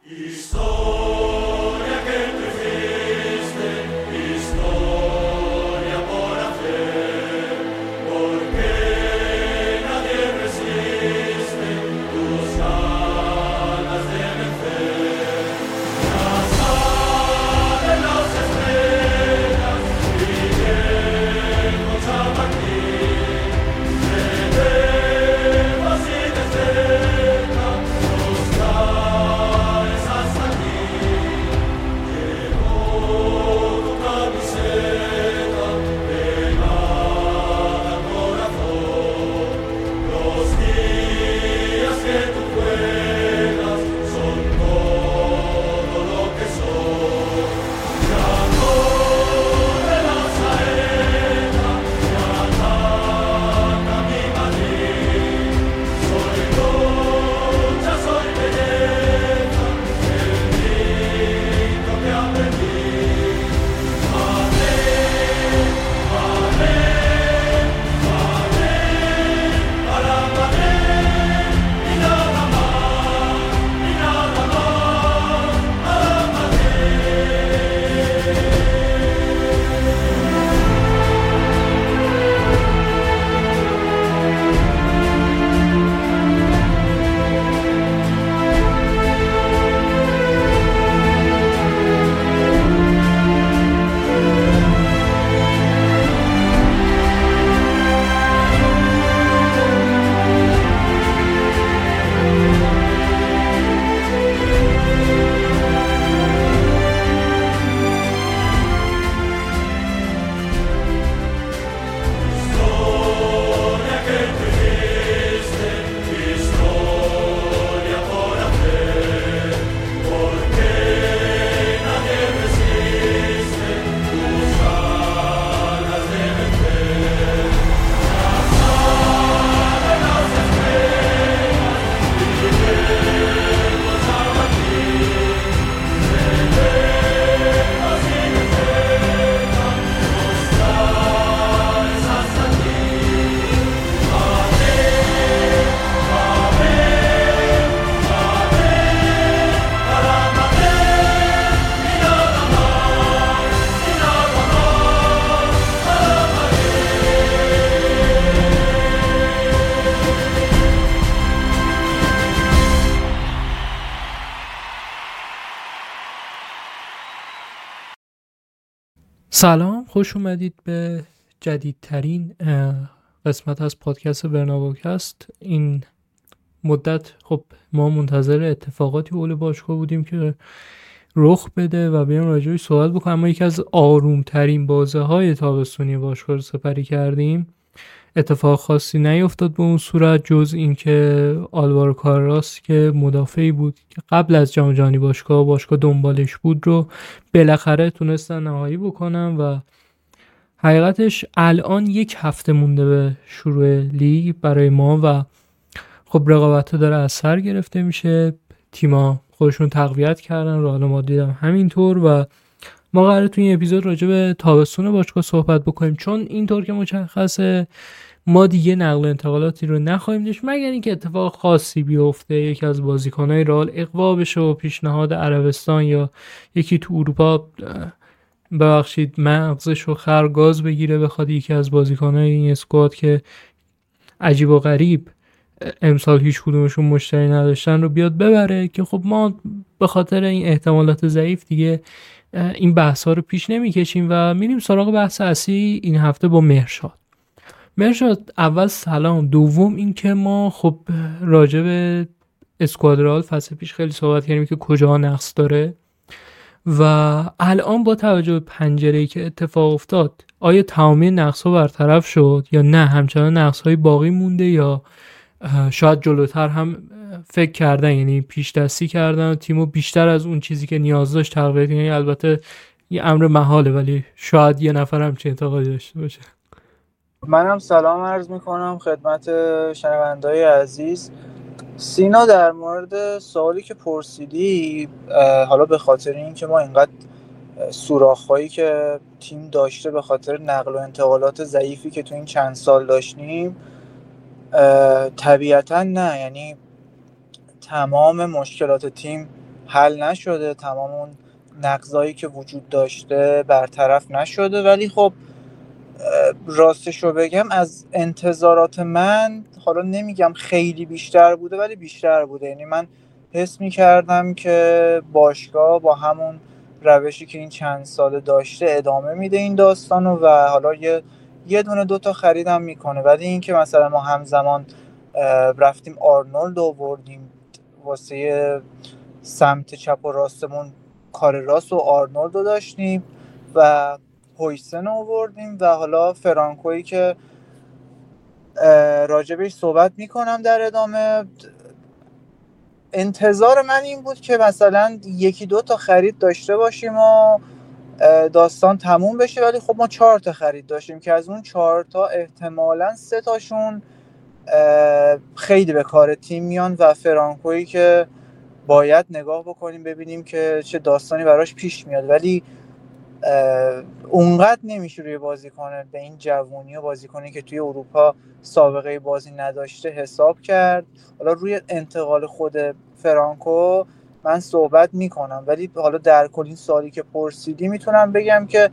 سلام، خوش اومدید به جدیدترین قسمت از پادکست برنابوکست. این مدت خب ما منتظر اتفاقاتی اول باشگاه بودیم که رخ بده و بیام راجعش صحبت بکنم. اما یکی از آرومترین بازی‌های تابستونی باشگاه رو سپری کردیم. اتفاق خاصی نیفتاد به اون صورت جز این که آلوارو کارراس که مدافعی بود که قبل از جام جهانی باشگاه دنبالش بود رو بالاخره تونستن نهایی بکنن و حقیقتش الان یک هفته مونده به شروع لیگ برای ما و خب رقابت داره از سر گرفته میشه. تیما خودشون تقویت کردن، رئال مادرید هم همینطور و ما قراره توی این اپیزود راجع به تابستون باشگاه صحبت بکنیم، چون اینطور که مشخصه ما دیگه نقل و انتقالاتی رو نخواهیم داشت مگر اینکه اتفاق خاصی بیفته، یکی از بازیکن‌های رئال اغوا بشه و پیشنهاد عربستان یا یکی تو اروپا مغزش رو خرگاز بگیره بخواد یکی از بازیکن‌های این اسکواد که عجیب و غریب امسال هیچ کدومشون مشتری نداشتن رو بیاد ببره، که خب ما به خاطر این احتمالات ضعیف دیگه این بحث‌ها رو پیش نمی‌کشیم و میریم سراغ بحث اصلی این هفته با مرشاد. اول سلام. دوم این که ما خب راجع به اسکواد رئال فصل پیش خیلی صحبت کردیم که کجا نقص داره و الان با توجه به پنجره‌ای که اتفاق افتاد آیا تمامی نقص‌ها برطرف شد یا نه همچنان نقص‌های باقی مونده یا شاید جلوتر هم فکر کردن، یعنی پیش دستی کردن و تیمو بیشتر از اون چیزی که نیاز داشت تقویت کنن. یعنی البته یه امر محاله ولی شاید یه نفر هم چه اعتقادی داشته باشه. منم سلام عرض میکنم خدمت شنونده‌های عزیز. سینا، در مورد سوالی که پرسیدی، حالا به خاطر اینکه ما اینقدر سوراخ‌هایی که تیم داشته به خاطر نقل و انتقالات ضعیفی که تو این چند سال داشتیم، طبیعتاً نه، یعنی تمام مشکلات تیم حل نشده، تمام اون نقضایی که وجود داشته برطرف نشده. ولی خب راستشو بگم از انتظارات من، حالا نمیگم خیلی بیشتر بوده ولی بیشتر بوده. یعنی من حس میکردم که باشگاه با همون روشی که این چند ساله داشته ادامه میده این داستانو و حالا یه دونه دوتا خریدم میکنه. ولی این که مثلا ما همزمان رفتیم آرنولد آوردیم واسه سمت چپ و راستمون، کار راست و آرنولد رو داشتیم و هویسن آوردیم و حالا فرانکویی که راجبش صحبت میکنم در ادامه. انتظار من این بود که مثلا یکی دو تا خرید داشته باشیم و داستان تموم بشه، ولی خب ما 4 تا خرید داشتیم که از اون 4 تا احتمالاً 3 تاشون خیلی به کار تیم میان و فرانکویی که باید نگاه بکنیم ببینیم که چه داستانی براش پیش میاد. ولی اونقدر نمیشه روی بازیکن به این جوونی و بازیکنی که توی اروپا سابقه بازی نداشته حساب کرد. حالا روی انتقال خود فرانکو من صحبت میکنم، ولی حالا در کل این سالی که پرسیدی میتونم بگم که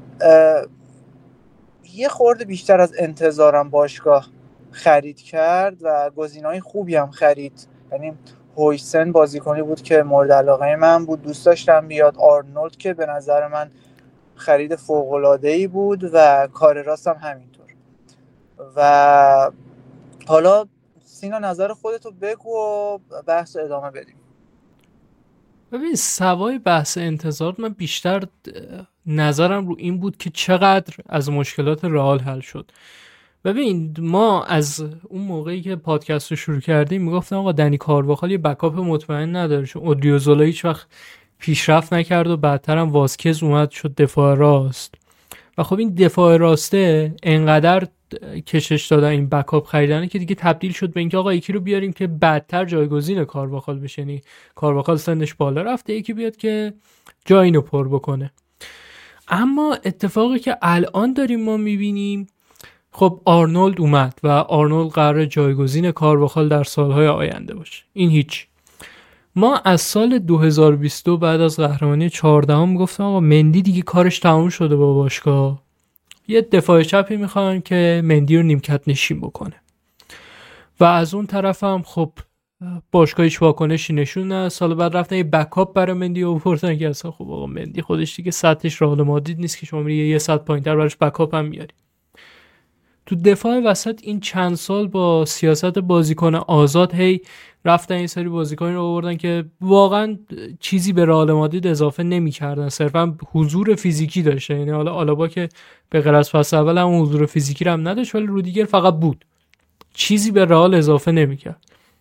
یه خورده بیشتر از انتظارم باشگاه خرید کرد و گزینه‌های خوبی هم خرید. یعنی هویسن بازیکنی بود که مورد علاقه من بود، دوست داشتم بیاد. آرنولد که به نظر من خرید فوق‌العاده‌ای بود و کار راست هم همینطور. و حالا سینا نظر خودتو بگو و بحث ادامه بدیم. ببین سوای بحث انتظار، من بیشتر نظرم رو این بود که چقدر از مشکلات رئال حل شد. ببین ما از اون موقعی که پادکست رو شروع کردیم میگفتم آقا دنی کارواخال یه بکاپ مطمئن نداره، چون اودریوزولا هیچ وقت پیشرفت نکرد و بعدتر هم واسکز اومد شد دفاع راست و خب این دفاع راسته انقدر کشش دادن این بکاپ خریدنه که دیگه تبدیل شد به اینکه آقا یکی رو بیاریم که بعدتر جایگزین کارواخال بشه. یعنی کارواخال سنش بالا رفته، یکی بیاد که جای اینو پر بکنه. اما اتفاقی که الان داریم ما میبینیم، خب آرنولد اومد و آرنولد قراره جایگزین کارواخال در سالهای آینده باشه. این هیچ. ما از سال 2022 بعد از قهرمانی 14 هم گفتم آقا مندی دیگه کارش تموم شده با باشگاه، یه دفاع چپی میخوان که مندی رو نیمکت نشین بکنه. و از اون طرف هم خب باشگاهش واکنشی نشون نه. سال بعد رفتن یه بکاپ برای مندی آوردن که اصلا خب آقا مندی خودش دیگه سطحش رئال مادرید نیست که شما میری یه سطح پایینتر براش بکاپ هم میاری. تو دفاع وسط این چند سال با سیاست بازیکن آزاد هی رفتن این سری بازیکنی رو آوردن که واقعا چیزی به رئال مادرید اضافه نمی‌کردن، صرفا حضور فیزیکی داشته. یعنی حالا آلابا که به غیر از فصل اول هم حضور فیزیکی رو هم نداشت، ولی رودیگر فقط بود، چیزی به رئال اضافه نمی‌کرد.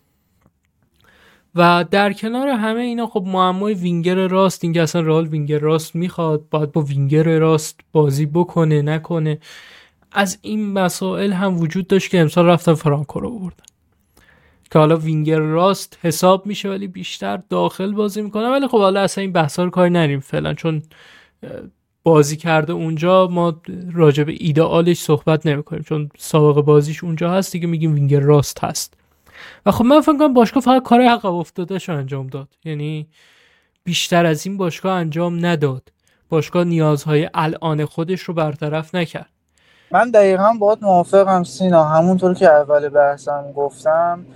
و در کنار همه اینا خب معمای وینگر راست، این که اصلا رئال وینگر راست میخواد، باید با وینگر راست بازی بکنه نکنه، از این مسائل هم وجود داشت که امسال رفتن فرانکو رو آوردن که حالا وینگر راست حساب میشه ولی بیشتر داخل بازی میکنه. ولی خب حالا اصلا این بحثا رو کاری نریم فعلا، چون بازی کرده اونجا، ما راجع به ایدئالش صحبت نمیکنیم چون سابقه بازیش اونجا هست دیگه، میگیم وینگر راست هست. و خب من فکر کنم باشگاه فقط کار عقب افتادهشو انجام داد، یعنی بیشتر از این باشگاه انجام نداد. باشگاه نیازهای الان خودش رو برطرف نکرد. من دقیقاً باهات موافقم سینا. همونطور که اول بحثم گفتم،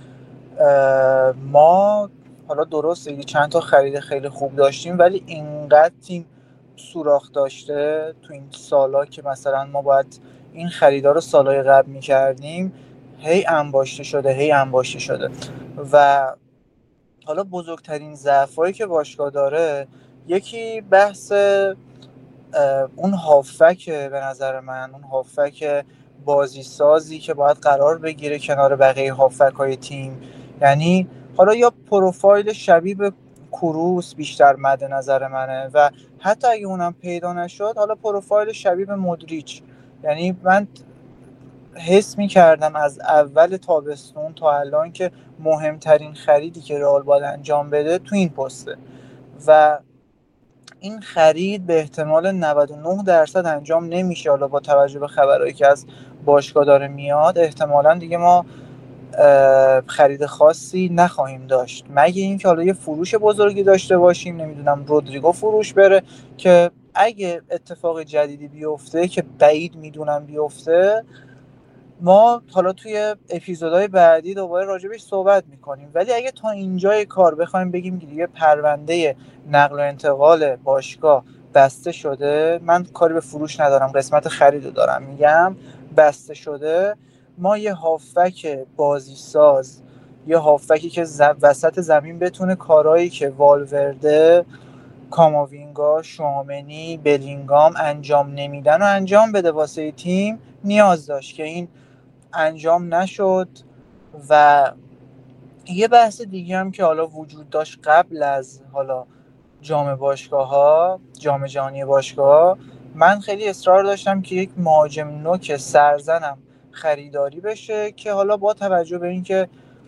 ما حالا درسته چند تا خرید خیلی خوب داشتیم ولی اینقدر تیم سوراخ داشته تو این سالا که مثلا ما باید این خریدا رو سالهای قبل می‌کردیم، هی انباشته شده. و حالا بزرگترین ضعفایی که باشگاه داره، یکی بحث اون هافبک، به نظر من اون هافبک بازی سازی که باید قرار بگیره کنار بقیه هافبک‌های تیم. یعنی حالا یا پروفایل شبیه به کروس بیشتر مد نظر منه و حتی اگه اونم پیدا نشد حالا پروفایل شبیه به مودریچ. یعنی من حس می‌کردم از اول تابستون تا الان که مهمترین خریدی که رئال باید انجام بده تو این پسته و این خرید به احتمال 99% انجام نمیشه. حالا با توجه به خبرایی که از باشگاه داره میاد احتمالاً دیگه ما خرید خاصی نخواهیم داشت، مگه اینکه حالا یه فروش بزرگی داشته باشیم، نمیدونم رودریگو فروش بره که اگه اتفاق جدیدی بیفته که بعید میدونم بیفته، ما حالا توی اپیزودهای بعدی دوباره راجبش صحبت میکنیم. ولی اگه تا اینجای کار بخوایم بگیم که دیگه پرونده نقل و انتقال باشگاه بسته شده، من کاری به فروش ندارم، قسمت خریدو دارم میگم، بسته شده، ما یه هافبک بازی ساز، یه هافبکی که وسط زمین بتونه کارهایی که والورده، کاماوینگا، شوامنی، بلینگام انجام نمیدن و انجام بده واسه تیم نیاز داشت که این انجام نشد. و یه بحث دیگه هم که حالا وجود داشت قبل از حالا جام باشگاه‌ها، جام جهانی باشگاه‌ها، من خیلی اصرار داشتم که یک مهاجم نوک سرزنم خریداری بشه که حالا با توجه به اینکه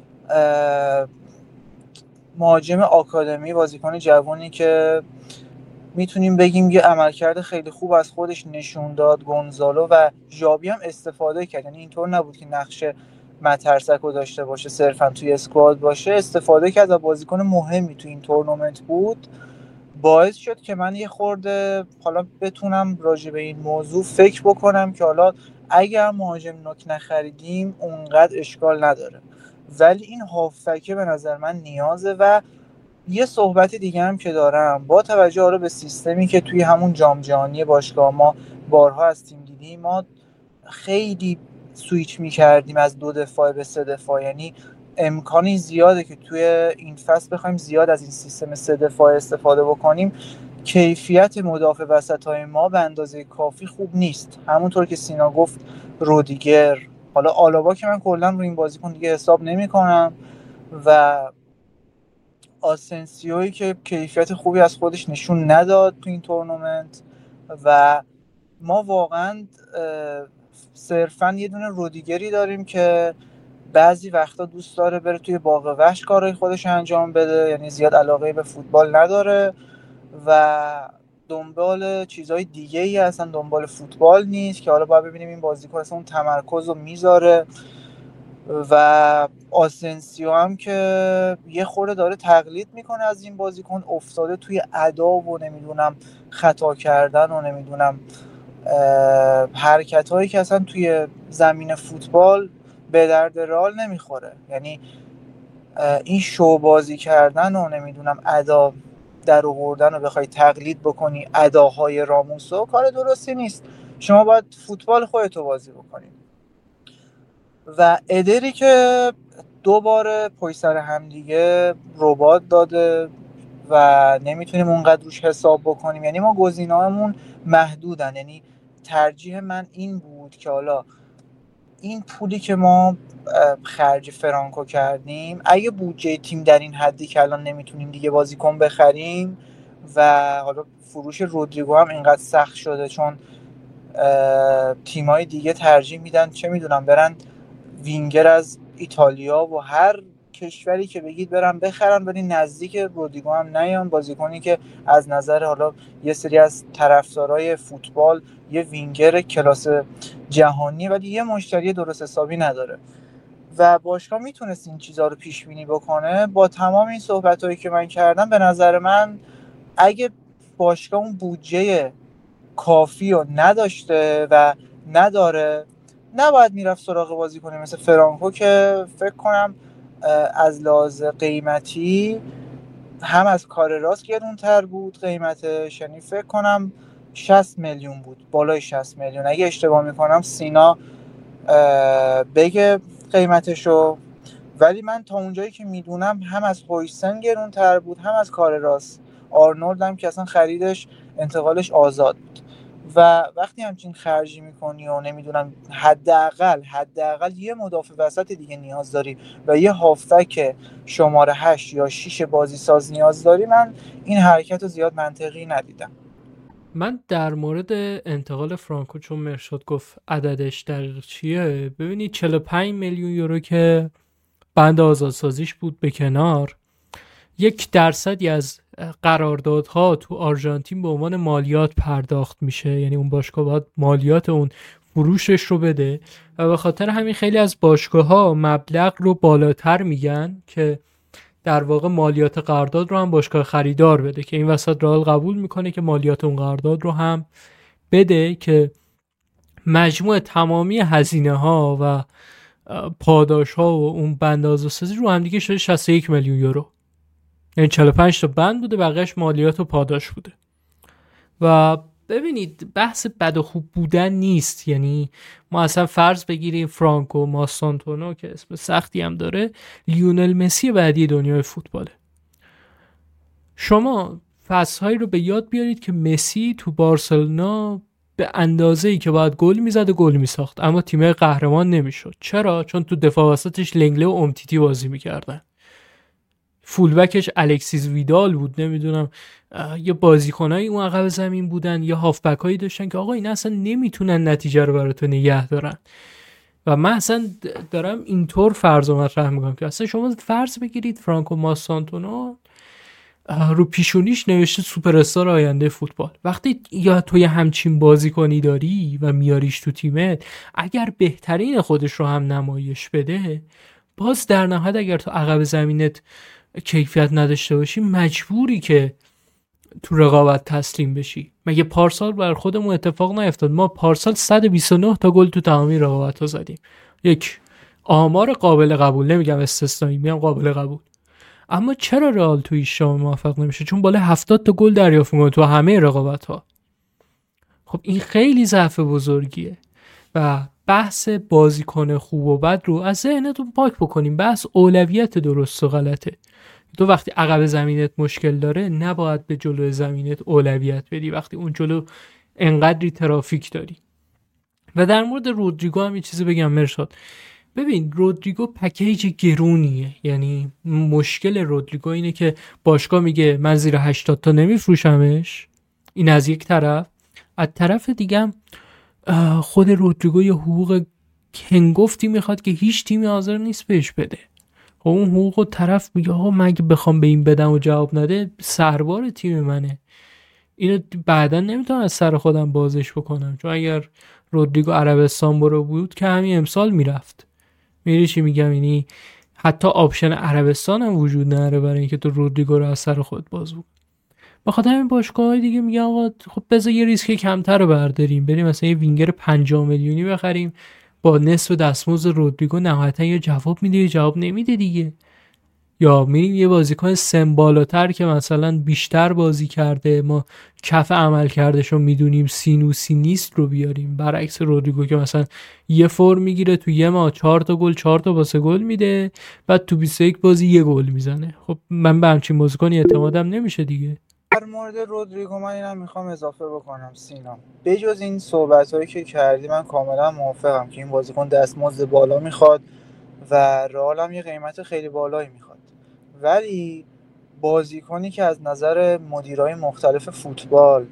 مهاجم آکادمی، بازیکن جوانی که میتونیم بگیم یه عملکرد خیلی خوب از خودش نشون داد، گونزالو و ژاوی هم استفاده کرد، یعنی اینطور نبود که نقش مترسک رو داشته باشه صرفا توی اسکواد باشه، استفاده کرد و بازیکن مهمی توی این تورنمنت بود. باعث شد که من یه خورده حالا بتونم راجع به این موضوع فکر بکنم که حالا اگر مهاجم نوک نخریدیم اونقدر اشکال نداره، ولی این هافبکه به نظر من نیازه. و یه صحبت دیگه هم که دارم، با توجه حالا به سیستمی که توی همون جام جهانی باشگاه ما بارها از تیم دیدیم، ما خیلی سویچ می‌کردیم از 2 دفاع به 3 دفاع، یعنی امکانی زیاده که توی این فصل بخوایم زیاد از این سیستم 3 دفاع استفاده بکنیم. کیفیت مدافع وسط‌های ما به اندازه کافی خوب نیست، همونطور که سینا گفت رودیگر، حالا آلابا که من کلا رو این بازیکن دیگه حساب نمی‌کنم، و آسنسیویی که کیفیت خوبی از خودش نشون نداد تو این تورنمنت. و ما واقعا صرفا یه دونه رودیگری داریم که بعضی وقتا دوست داره بره توی باغ وحش کارهای خودش انجام بده، یعنی زیاد علاقه به فوتبال نداره و دنبال چیزهای دیگه ای اصلا دنبال فوتبال نیست، که حالا باید ببینیم این بازیکن اصلا اون تمرکز رو میذاره. و آسنسیو هم که یه خورده داره تقلید میکنه از این بازیکن، افتاده توی ادا و نمیدونم خطا کردن و نمیدونم حرکت هایی که اصلا توی زمین فوتبال به درد رئال نمیخوره، یعنی این شو بازی کردن و نمیدونم ادا در آوردن و بخوای تقلید بکنی اداهای راموسو کار درستی نیست. شما باید فوتبال خودتو بازی بکنی. و ادری که 2 بار پشت سر هم دیگه ربات داده و نمیتونیم اونقدر روش حساب بکنیم، یعنی ما گزینه‌هامون محدودن. یعنی ترجیح من این بود که حالا این پولی که ما خرج فرانکو کردیم، اگه بودجه تیم در این حدی که الان نمیتونیم دیگه بازیکن بخریم و حالا فروش رودریگو هم اینقدر سخت شده چون تیمای دیگه ترجیح میدن چه میدونم برن وینگر از ایتالیا و هر کشوری که بگید برن بخرن، ولی نزدیک رودریگو هم نیان، بازیکنی که از نظر حالا یه سری از طرفدارای فوتبال یه وینگر کلاس جهانی ولی یه مشتری درست حسابی نداره. و باشگاه میتونست این چیزها رو پیش بینی بکنه. با تمام این صحبتایی که من کردم، به نظر من اگه باشگاه اون بودجه کافی رو نداشته و نداره، نباید میرفت سراغ بازیکن مثل فرانکو که فکر کنم از لحاظ قیمتی هم از کار راست گرونتر بود قیمتش، یعنی فکر کنم 60 میلیون بود، بالای 60 میلیون اگه اشتباه میکنم سینا بگه قیمتشو. ولی من تا اونجایی که میدونم هم از هویسن گرونتر بود هم از کار راست. آرنولد هم که اصلا خریدش انتقالش آزاد بود. و وقتی همچین خرجی میکنی و نمیدونم حداقل یه مدافع وسط دیگه نیاز داری و یه هافبک شماره 8 یا 6 بازی ساز نیاز داری، من این حرکت رو زیاد منطقی ندیدم. من در مورد انتقال فرانکو، چون مرشاد گفت عددش در چیه، ببینید 45 میلیون یورو که بند آزادسازیش بود به کنار، 1% از قراردادها تو آرژانتین به عنوان مالیات پرداخت میشه، یعنی اون باشگاه باید مالیات اون فروشش رو بده و به خاطر همین خیلی از باشگاه‌ها مبلغ رو بالاتر میگن که در واقع مالیات قرارداد رو هم باشگاه خریدار بده، که این وسط رئال قبول میکنه که مالیات اون قرارداد رو هم بده که مجموع تمامی هزینه ها و پاداش ها و اون بندازه‌سازی رو هم دیگه شده 61 میلیون یورو. یعنی 45 تا بند بوده، بقیه‌اش مالیات و پاداش بوده. و ببینید بحث بد و خوب بودن نیست. یعنی ما اصلا فرض بگیریم فرانکو ماستانتونو که اسم سختی هم داره لیونل مسی بعدی دنیای فوتباله. شما فصل‌هایی رو به یاد بیارید که مسی تو بارسلونا به اندازه‌ای که باید گل میزد و گل میساخت، اما تیم قهرمان نمیشد. چرا؟ چون تو دفاع وسطش لنگله و امتیتی بازی میکردن، فولبکش الکسیس ویدال بود، نمیدونم یه بازیکنایی اون عقب زمین بودن یا هافبکایی داشتن که آقا این اصلا نمیتونن نتیجه رو براتون نگه دارن. و من اصلا دارم اینطور فرض و مطرح میکنم که اصلا شما فرض بگیرید فرانکو ماستانتونو رو پیشونیش نوشته سوپر استار آینده فوتبال. وقتی یا توی همچین بازیکنی داری و میاریش تو تیمت، اگر بهترین خودش رو هم نمایش بده، باز در نهایت اگر تو عقب زمینت کیفیت نداشته باشی مجبوری که تو رقابت تسلیم بشی. مگه پارسال بر خودمون اتفاق نیفتاد؟ ما پارسال 129 تا گل تو تمامی رقابت‌ها زدیم. یک آمار قابل قبول، نمیگم استثنایی، میگم قابل قبول. اما چرا رئال توی ایشام موفق نمیشه؟ چون بالا 70 تا گل دریافت می‌کنه تو همه رقابت‌ها. خب این خیلی ضعف بزرگیه و بحث بازیکن خوب و بد رو از ذهنتون پاک بکنیم. بحث اولویت درست و غلطه. تو وقتی عقب زمینت مشکل داره نباید به جلو زمینت اولویت بدی وقتی اون جلو انقدری ترافیک داری. و در مورد رودریگو هم یه چیزی بگم مرشاد. ببین رودریگو پکیج گرونیه. یعنی مشکل رودریگو اینه که باشگاه میگه من زیر 80 تا نمیفروشمش، این از یک طرف. از طرف دیگه خود رودریگو یه حقوق هنگفتی میخواد که هیچ تیمی حاضر نیست بهش بده. خب اون حقوق طرف میگه آقا من اگه بخوام به این بدم و جواب نده سربار تیم منه، اینو بعدا نمیتونم از سر خودم بازش بکنم. چون اگر رودریگو عربستان برو بود که همین امسال میرفت. میری چی میگم؟ یعنی حتی آپشن عربستان هم وجود نداره برای اینکه تو رودریگو رو از سر خود باز بکن. بخاطر همین باشگاه‌های دیگه میگن آقا خب بذار یه ریسک کمتر رو برداریم، بریم مثلا یه وینگر 50 میلیونی بخریم با نصف دستمزد رودریگو، نهایتا یه جواب میده یا جواب نمیده دیگه. یا میریم یه بازیکن سن بالاتر که مثلا بیشتر بازی کرده، ما کف عمل کردشو میدونیم، سینوسی نیست، رو بیاریم. برعکس رودریگو که مثلا یه فرم میگیره تو یه ماه 4 تا گل 4 تا پاس گل میده، بعد تو 21 بازی یه گل میزنه. خب من به همچین بازیکنی اعتمادم نمیشه دیگه. در مورد رودریگو من اینم میخوام اضافه بکنم سینا، بجز این صحبت‌هایی که کردی من کاملا موافقم که این بازیکن دستمزد بالا میخواد و رئال هم یه قیمت خیلی بالایی میخواد، ولی بازیکنی که از نظر مدیرای مختلف فوتبال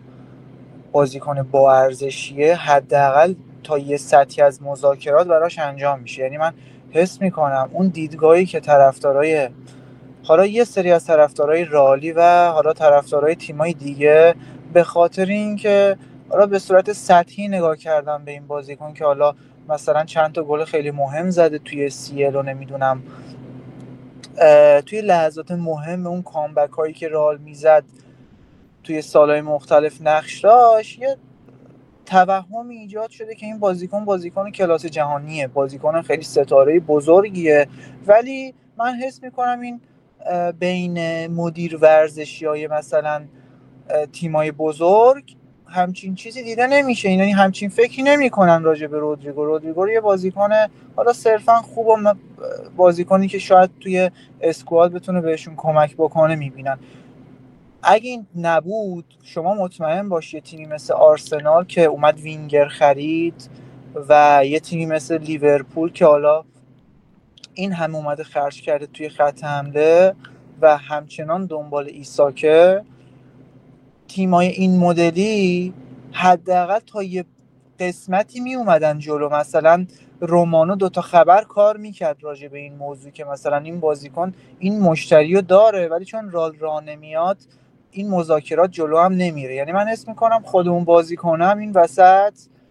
بازیکن با ارزشیه، حداقل تا یه سطحی از مذاکرات براش انجام میشه. یعنی من حس میکنم اون دیدگاهی که طرفدارای، حالا یه سری از طرفدارای رئالی و حالا طرفدارای تیمای دیگه، به خاطر اینکه حالا به صورت سطحی نگاه کردن به این بازیکن که حالا مثلا چند تا گل خیلی مهم زده توی CL و نمیدونم توی لحظات مهم اون کامبک هایی که رئال میزد توی سالهای مختلف نقش داشت، یه توهمی ایجاد شده که این بازیکن کلاس جهانیه، بازیکن خیلی ستاره بزرگیه، ولی من حس میکنم این بین مدیر ورزشیای مثلا تیمای بزرگ همچین چیزی دیده نمیشه. یعنی همچین فکری نمیکنن راجع به رودریگو یه بازیکن حالا صرفا خوب و بازیکنی که شاید توی اسکواد بتونه بهشون کمک بکنه میبینن. اگه این نبود شما مطمئن باش یه تیمی مثل آرسنال که اومد وینگر خرید و یه تیمی مثل لیورپول که حالا این هم اومده خرج کرده توی خط حمله و همچنان دنبال ایساکه، تیمای این مدلی حداقل تا یه قسمتی می اومدن جلو. مثلا رومانو 2 تا خبر کار میکرد راجع به این موضوع که مثلا این بازیکن این مشتری رو داره، ولی چون راه نمیاد این مذاکرات جلو هم نمیره. یعنی من حس میکنم خود اون بازیکن هم این وسط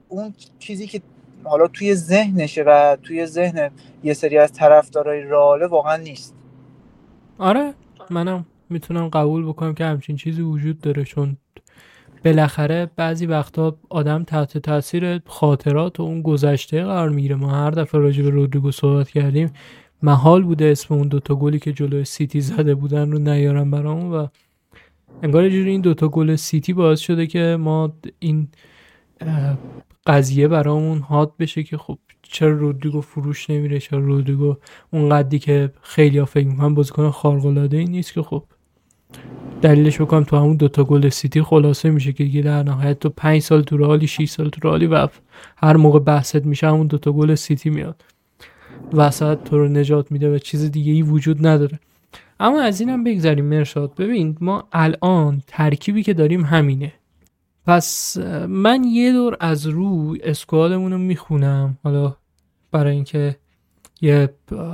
اون چیزی که حالا توی ذهنشه و توی ذهن یه سری از طرفدارای رئال واقعا نیست. آره منم میتونم قبول بکنم که همچین چیزی وجود داره، چون بالاخره بعضی وقتا آدم تحت تاثیر خاطرات و اون گذشته قرار میگیره. ما هر دفعه راجع به رودریگو صحبت کردیم محال بوده اسم اون دوتا گلی که جلوی سیتی زده بودن رو نیارم برامون و انگار یه جوری این دوتا گل سیتی باعث شده که ما این قضیه برامون حاد بشه که خب چرا رودریگو فروش نمیره، چرا رودریگو اون قدی که خیلی ها فکر میکنن بازیکن خارق العاده ای نیست، که خب دلیلش بکنم تو همون دوتا گل سیتی خلاصه میشه که دیگه در نهایت تو 5 سال تو رئالی، 6 سال تو رئالی و هر موقع بحثت میشه همون دوتا گل سیتی میاد وسط تو رو نجات میده و چیز دیگه ای وجود نداره. اما از اینم بگذاریم مرشاد، ببین ما الان ترکیبی که داریم همینه. پس من یه دور از رو اسکوادمون رو میخونم، حالا برای اینکه یه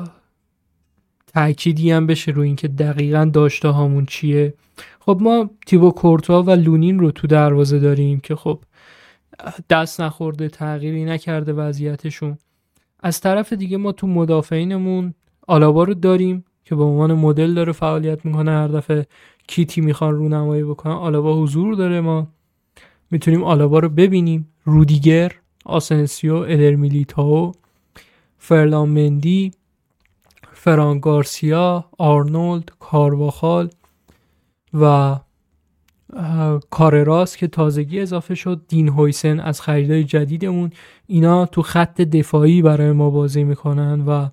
تأکیدی هم بشه روی اینکه دقیقاً داشته هامون چیه. خب ما تیبو کورتوا و لونین رو تو دروازه داریم که خب دست نخورده، تغییری نکرده وضعیتشون. از طرف دیگه ما تو مدافعینمون آلابا رو داریم که به عنوان مدل داره فعالیت میکنه، هر دفعه کیتی میخوان رونمایی بکنن آلابا حضور داره، ما میتونیم آلابا رو ببینیم. رودیگر، آسنسیو، ادر میلیتائو، فرلان مندی، فران گارسیا، آرنولد، کارواخال و کارراس که تازگی اضافه شد، دین هویسن از خریدای جدیدمون، اینا تو خط دفاعی برای ما بازی میکنن و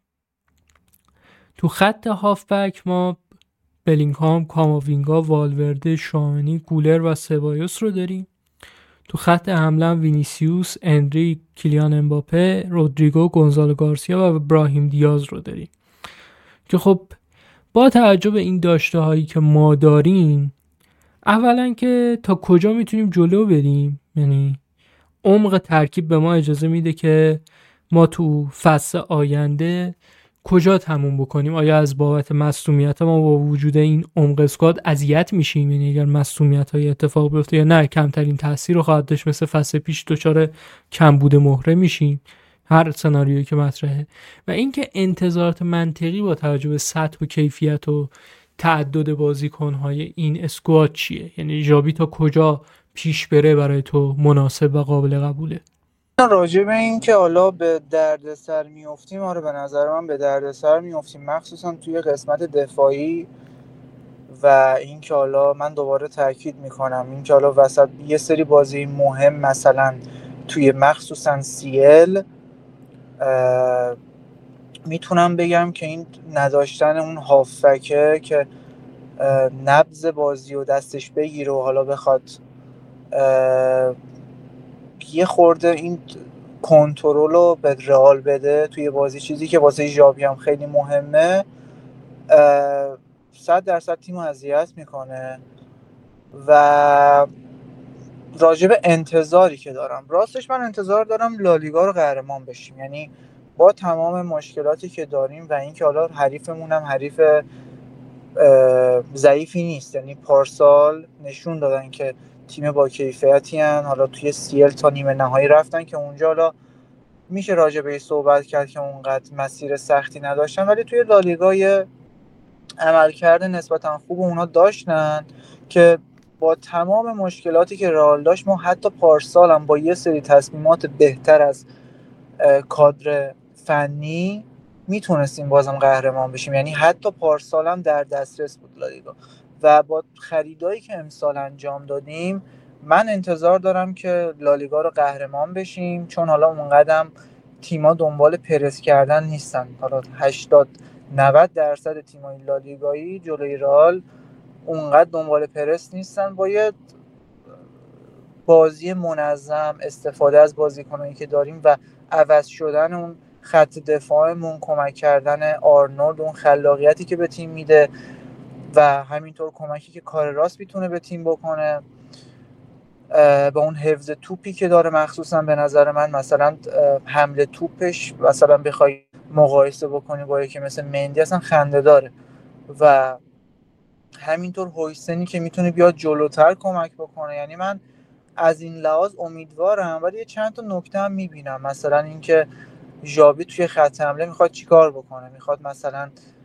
تو خط هافبک ما بلینگهام، کاماوینگا، والورده، شامنی، گولر و سبایوس رو داریم. تو خط حمله وینیسیوس، انری، کیلیان امباپه، رودریگو، گونزالو گارسیا و ابراهیم دیاز رو داریم که خب با توجه به این داشته هایی که ما داریم، اولا که تا کجا میتونیم جلو بریم، یعنی عمق ترکیب به ما اجازه میده که ما تو فصل آینده کجا تموم بکنیم. آیا از بابت مصدومیت ما با وجود این عمق اسکواد اذیت میشیم، یعنی اگر مصدومیت‌های اتفاق بیفته، یا نه کمترین تاثیر رو خواهد داشت مثل فصل پیش دچار کمبود مهره میشیم، هر سناریویی که مطرحه. و اینکه انتظارات منطقی با توجه به سطح و کیفیت و تعدد بازیکن‌های این اسکواد چیه، یعنی ژاوی تا کجا پیش بره برای تو مناسب و قابل قبوله. راجع به این که حالا به دردسر میافتیم، آره به نظر من به دردسر میافتیم، مخصوصا توی قسمت دفاعی. و این که حالا من دوباره تاکید میکنم این که حالا وسط یه سری بازی مهم مثلا توی مخصوصا CL میتونم بگم که این نداشتن اون هافبکه که نبض بازی و دستش بگیره و حالا بخواد یه خورده این کنترل رو به رئال بده توی بازی، چیزی که واسه ژاوی هم خیلی مهمه، 100% تیم رو اذیت میکنه. و راجع به انتظاری که دارم، راستش من انتظار دارم لالیگا رو قهرمان بشیم، یعنی با تمام مشکلاتی که داریم و اینکه حالا حریفمون هم حریف ضعیفی نیست، یعنی پارسال نشون دادن که تیم با کیفیتی هن. حالا توی CL تا نیمه نهایی رفتن که اونجا حالا میشه راجع به صحبت کرد که اونقدر مسیر سختی نداشتن، ولی توی لالیگا عملکرد نسبتا خوب اونا داشتن که با تمام مشکلاتی که رئال داشت، ما حتی پارسال هم با یه سری تصمیمات بهتر از کادر فنی میتونستیم بازم قهرمان بشیم، یعنی حتی پارسال هم در دسترس بود لالیگا. و با خریدایی که امسال انجام دادیم من انتظار دارم که لالیگا رو قهرمان بشیم، چون حالا اونقدرم تیما دنبال پرس کردن نیستن. حالا 80-90% تیمای لالیگایی جلوی رئال اونقدر دنبال پرس نیستن، با یه بازی منظم، استفاده از بازیکنایی که داریم و عوض شدن اون خط دفاعمون، کمک کردن آرنولد، اون خلاقیتی که به تیم میده و همینطور کمکی که کار راست میتونه به تیم بکنه، با اون حفظ توپی که داره، مخصوصا به نظر من مثلا حمله توپش مثلا بخوای مقایسه بکنی با یکی مثل مندی اصلا خنده داره. و همینطور هویسنی که میتونه بیاد جلوتر کمک بکنه. یعنی من از این لحاظ امیدوارم، ولی چند تا نکته هم میبینم. مثلا اینکه ژاوی توی خط حمله میخواد چیکار بکنه. میخواد مثلا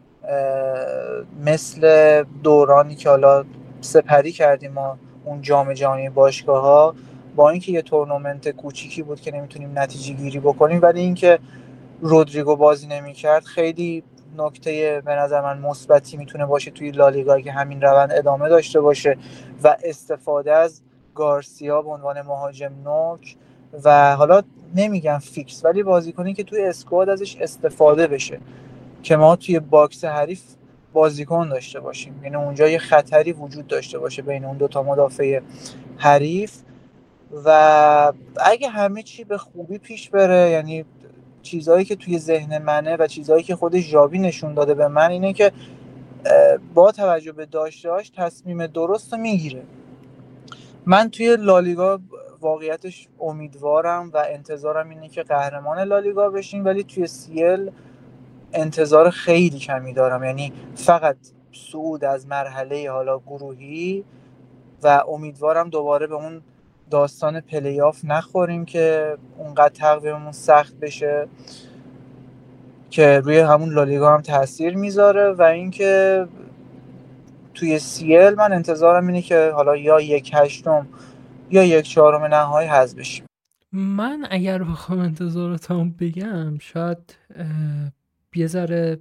مثل دورانی که حالا سپری کردیم ما اون جام جهانی باشگاه‌ها، با اینکه یه تورنمنت کوچیکی بود که نمیتونیم نتیجه گیری بکنیم، ولی اینکه رودریگو بازی نمی‌کرد خیلی نکته به نظر من مثبتی میتونه باشه توی لالیگا، که همین روند ادامه داشته باشه و استفاده از گارسیا به عنوان مهاجم نوک و حالا نمیگم فیکس، ولی بازیکنی که توی اسکواد ازش استفاده بشه، که ما توی باکس حریف بازیکن داشته باشیم، یعنی اونجا یه خطری وجود داشته باشه بین اون دوتا مدافع حریف. و اگه همه چی به خوبی پیش بره، یعنی چیزهایی که توی ذهن منه و چیزهایی که خود ژاوی نشون داده به من اینه که با توجه به داشته‌هاش تصمیم درست رو میگیره. من توی لالیگا واقعیتش امیدوارم و انتظارم اینه که قهرمان لالیگا بشیم، ولی توی CL انتظار خیلی کمی دارم، یعنی فقط صعود از مرحله حالا گروهی و امیدوارم دوباره به اون داستان پلی آف نخوریم که اونقدر تقویممون سخت بشه که روی همون لالیگا هم تاثیر میذاره. و اینکه توی CL من انتظارم اینه که حالا یا 1/8 یا 1/4 نهایی حذف بشیم. من اگر بخوام انتظاراتم بگم شاید یه ذره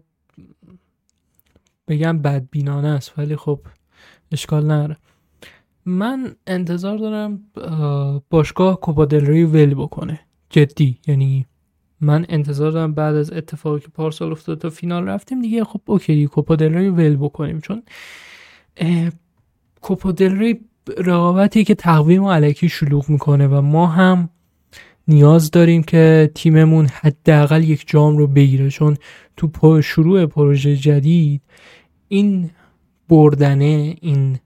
بگم بدبینانه است، ولی خب اشکال نداره. من انتظار دارم باشگاه کوپا دل ری ول بکنه، جدی. یعنی من انتظار دارم بعد از اتفاقی که پارسال افتاد تا فینال رفتیم دیگه، خب اوکی کوپا دل ری ول بکنیم، چون کوپا دل ری رقابتی که تقویم و الکی شلوغ میکنه و ما هم نیاز داریم که تیممون حداقل یک جام رو بگیره، چون تو شروع پروژه جدید این بردنه، این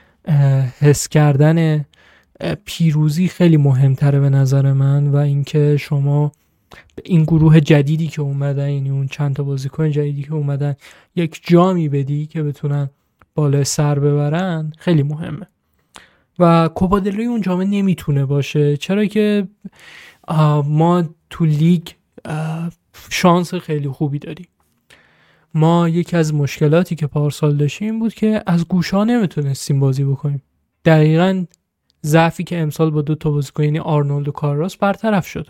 حس کردن پیروزی خیلی مهمتره به نظر من. و اینکه شما این گروه جدیدی که اومدن، یعنی اون چند تا بازیکن جدیدی که اومدن، یک جامی بدی که بتونن بالای سر ببرن خیلی مهمه. و کوپا دل ری اون جام نمیتونه باشه، چرا که ما تو لیگ شانس خیلی خوبی داریم. ما یکی از مشکلاتی که پارسال داشتیم این بود که از گوشا نمیتونستیم بازی بکنیم. دقیقاً ضعفی که امسال با 2 تا بازیکن یعنی آرنولد و کارراس برطرف شده.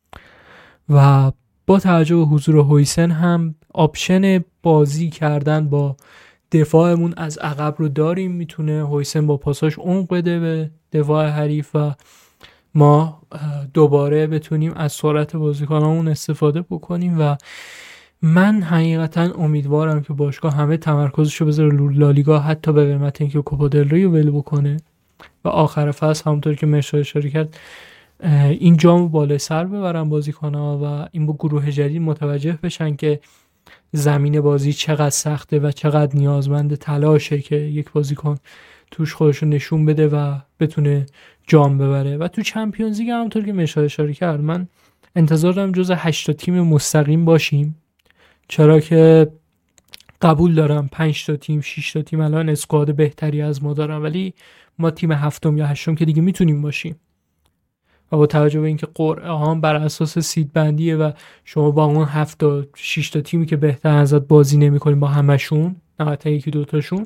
و با توجه به حضور هویسن هم آپشن بازی کردن با دفاعمون از عقب رو داریم. میتونه هویسن با پاساش عمق بده به دفاع حریف و ما دوباره بتونیم از سرعت بازیکنامون استفاده بکنیم. و من حقیقتا امیدوارم که باشگاه همه تمرکزشو بذاره رو لالیگا، حتی به قیمت اینکه کوپا دل ری رو ول بکنه و آخر فصل همونطور که مرشد اشاره کرد این جامو بالای سر ببرن بازیکن‌ها و این با گروه جدید متوجه بشن که زمین بازی چقدر سخته و چقدر نیازمند تلاشه که یک بازیکن توش خودشو نشون بده و بتونه جام ببره. و تو چمپیونز لیگ همونطور که مرشد اشاره کرد من انتظار دارم جز 8 تیم مستقیم باشیم، چرا که قبول دارم 5 تا تیم 6 تا تیم الان اسکواد بهتری از ما دارن، ولی ما تیم 7 یا 8 که دیگه میتونیم باشیم. و با توجه به اینکه قرعه ها بر اساس سید بندیه و شما با اون 7 تا 6 تا تیمی که بهتر ازت بازی نمی‌کنین با همشون، نه تا یکی دو تاشون،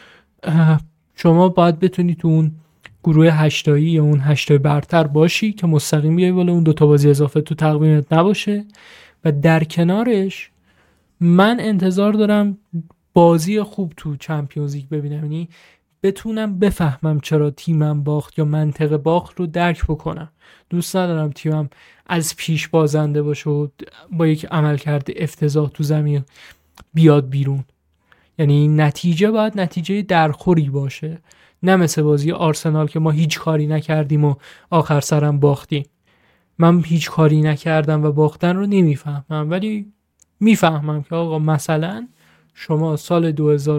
شما باید بتونی تو اون گروه 8 تایی یا اون 8 تای برتر باشی که مستقیم بیای بالا، اون 2 تا بازی اضافه تو تقویمت نباشه. و در کنارش من انتظار دارم بازی خوب تو چمپیونز لیگ ببینم، یعنی بتونم بفهمم چرا تیمم باخت یا منطق باخت رو درک بکنم. دوست ندارم تیمم از پیش بازنده باشه و با یک عملکرد افتضاح تو زمین بیاد بیرون. یعنی نتیجه باید نتیجه درخوری باشه، نه مثل بازی آرسنال که ما هیچ کاری نکردیم و آخر سرم باختیم. من هیچ کاری نکردم و باختن رو نمیفهمم، ولی میفهمم که آقا مثلا شما سال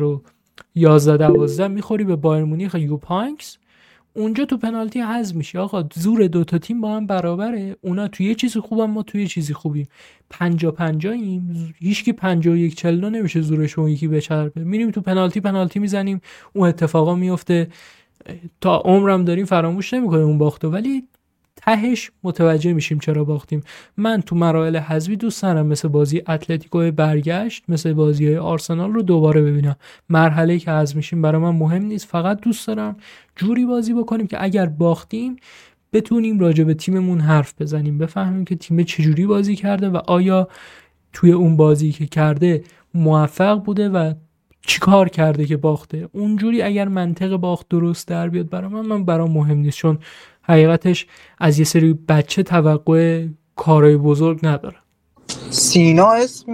2011-12 میخوری به بایر مونیخ یوپانکس، اونجا تو پنالتی حذف میشی. آقا زور 2 تا تیم با هم برابره، اونا تو یه چیزی خوبن ما تو یه چیزی خوبیم، 50-50 ایم، هیچکی 51-42 نمیشه زورش اون یکی بچربه، میریم تو پنالتی میزنیم، اون اتفاقا میفته. تا عمرم داریم فراموش نمی‌کنیم اون باختو، ولی تهش متوجه میشیم چرا باختیم. من تو مراحل حذفی دوست دارم مثل بازی اتلتیکو برگشت، مثل بازی‌های آرسنال رو دوباره ببینم. مرحله‌ای که حذف میشیم برای من مهم نیست، فقط دوست دارم جوری بازی بکنیم که اگر باختیم بتونیم راجع به تیممون حرف بزنیم، بفهمیم که تیم چجوری بازی کرده و آیا توی اون بازی که کرده موفق بوده و چی کار کرده که باخته. اونجوری اگر منطق باخت درست در بیاد برام مهم نیست، چون حقیقتش از یه سری بچه توقع کارهای بزرگ نداره. سینا اسم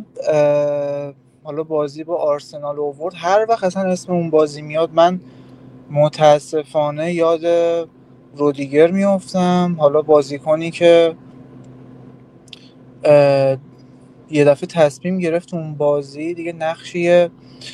حالا بازی با آرسنال آورد. هر وقت اصلا اسم اون بازی میاد من متاسفانه یاد رودیگر میافتم. حالا بازیکنی که یه دفعه تصمیم گرفت اون بازی دیگه نقشی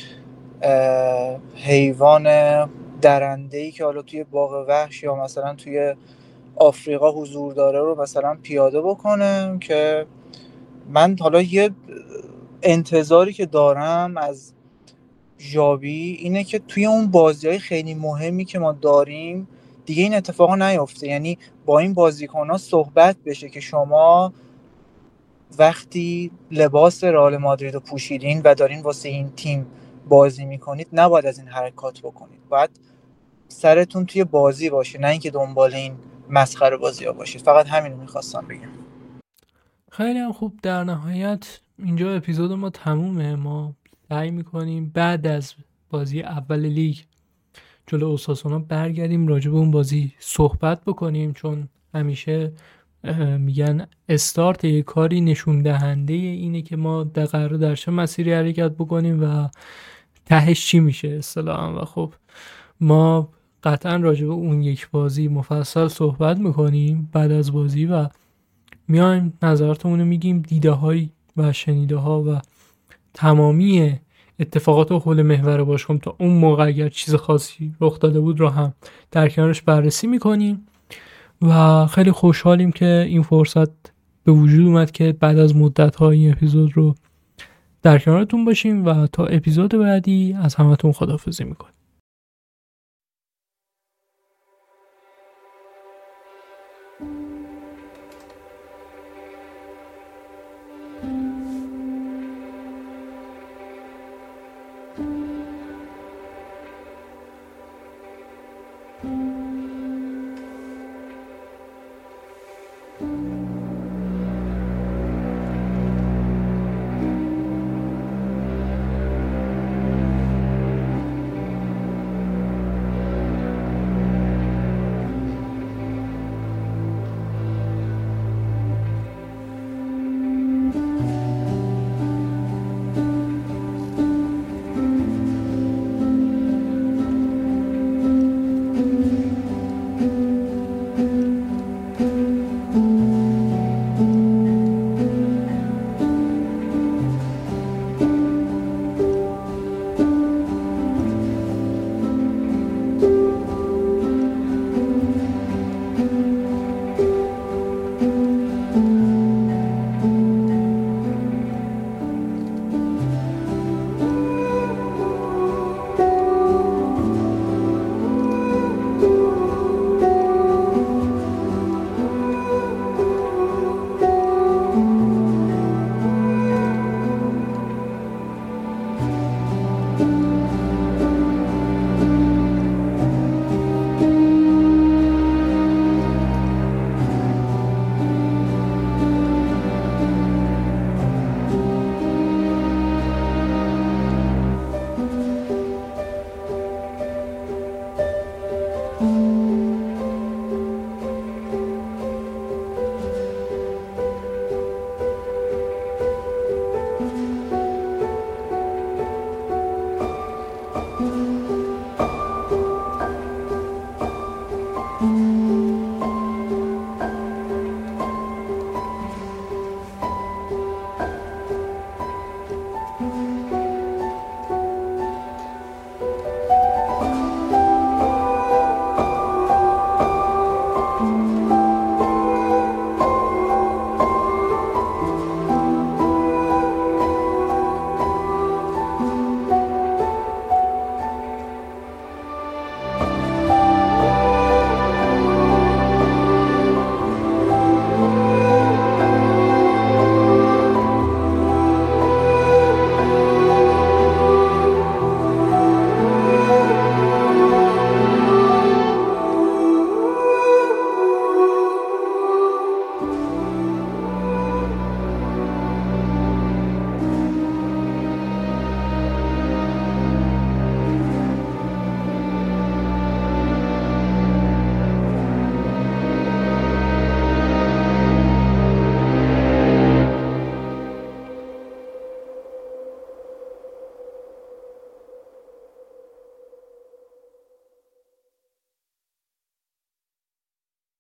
حیوان درنده‌ای که حالا توی باغ وحش یا مثلا توی آفریقا حضور داره رو مثلا پیاده بکنه، که من حالا یه انتظاری که دارم از ژاوی اینه که توی اون بازی‌های خیلی مهمی که ما داریم دیگه این اتفاقا نیفته. یعنی با این بازیکن‌ها صحبت بشه که شما وقتی لباس رئال مادرید رو پوشیدین و دارین واسه این تیم بازی میکنید نباید از این حرکات بکنید، باید سرتون توی بازی باشه، نه اینکه دنبال این مسخره بازی‌ها باشید. فقط همین رو میخواستم بگم. خیلی هم خوب. در نهایت اینجا اپیزود ما تمومه. ما سعی میکنیم بعد از بازی اول لیگ جلو اوساسونا برگردیم راجع به اون بازی صحبت بکنیم، چون همیشه میگن استارت یک کاری نشون دهنده اینه که ما قرار در چه مسیری حرکت بکنیم و تهش چی میشه اصطلاحاً. و خب ما قطعا راجع به اون یک بازی مفصل صحبت میکنیم بعد از بازی و میایم نظراتمون رو میگیم، دیده های و شنیده ها و تمامی اتفاقات حول محور باشگاه تا اون موقع اگر چیز خاصی رخ داده بود رو هم در کنارش بررسی میکنیم و خیلی خوشحالیم که این فرصت به وجود اومد که بعد از مدت ها این اپیزود رو در کنارتون باشیم و تا اپیزود بعدی از همتون خداحافظی میکنیم.